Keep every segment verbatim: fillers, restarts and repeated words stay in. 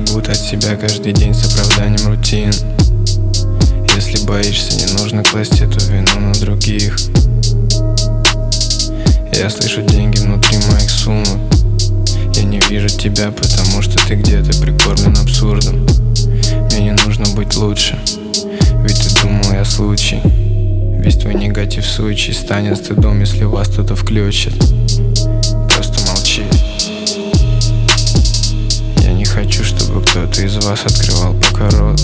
бегут от себя каждый день с оправданием рутин. Если боишься, не нужно класть эту вину на других. Я слышу деньги внутри моих сумок. Я не вижу тебя, потому что ты где-то прикормлен абсурдом. Мне не нужно быть лучше, ведь ты думал, я случай. Весь твой негатив случай станет стыдом, если вас кто-то включит. Просто молчи. Я не хочу, чтобы кто-то из вас открывал пока рот.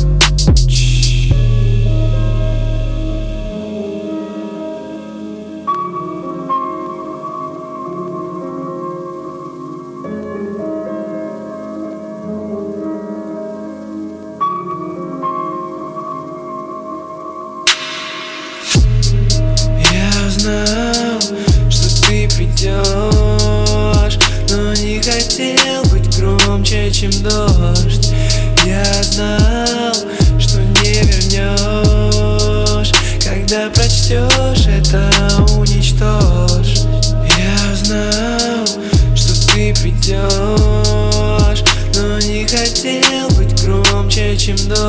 Знал, что ты придешь, но не хотел быть громче, чем дождь. Я знал, что не вернешь, когда прочтешь это, уничтожь. Я знал, что ты придешь, но не хотел быть громче, чем дождь.